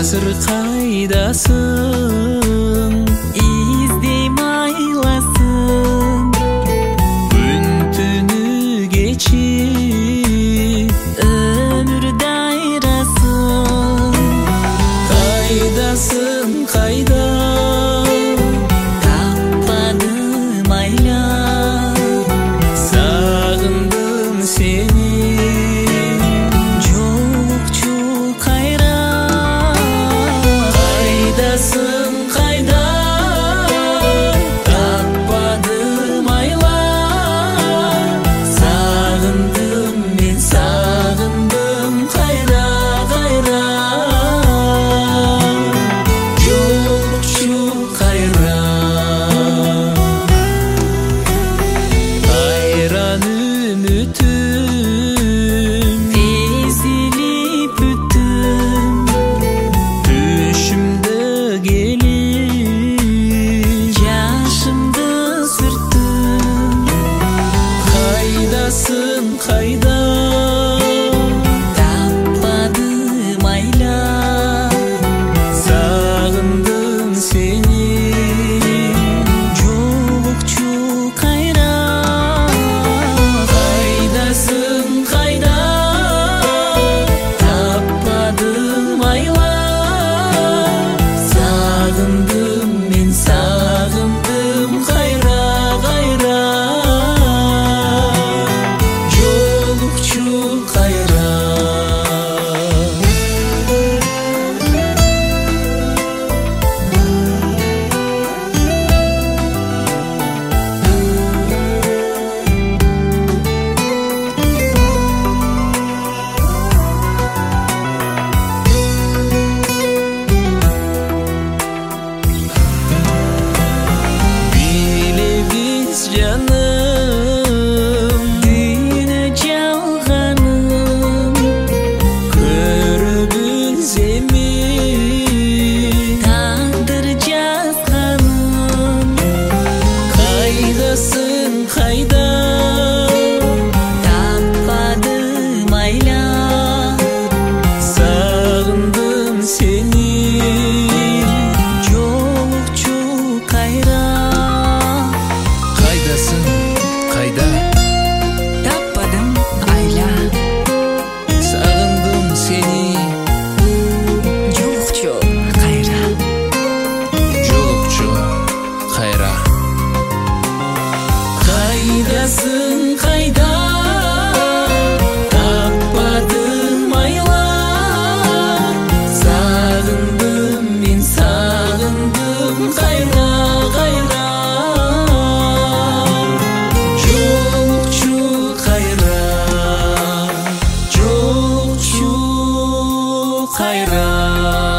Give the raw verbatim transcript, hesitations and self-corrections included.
азыр кайдасың, издейм айласын, күн түнү кечи өмүр дайрасын. Кайдасың, кайда Таппадым айла, сагындым сени, жокчу кайра. кайдасың, кайда таппадым айла, сагындым мен, сагындым кайра, кайра, жокчу кайра. Кайран үмүтүм Эзилип бүттүм, түшүмдө келип жашымды сүрттүм. кайдасың, кайда Таппадым айла, сагындым сени, жокчу кайра. кайдасың, кайда таппадым айла, сагындым мен, сагындым кайра, кайра, жокчу кайра. Билебиз жаным, Дүйнө жалганым, көрөбүз эми тагдыр жазганым. кайдасың, кайда Таппадым айла, сагындым сени, жокчу кайра. кайдасың, кайда Таппадым айла, сагындым сени, жокчу кайра. жокчу кайра. Кайдасың, кайда таппадым айла, сагындым мен, сагындым кайра, кайра, жокчу кайра, жокчу кайра.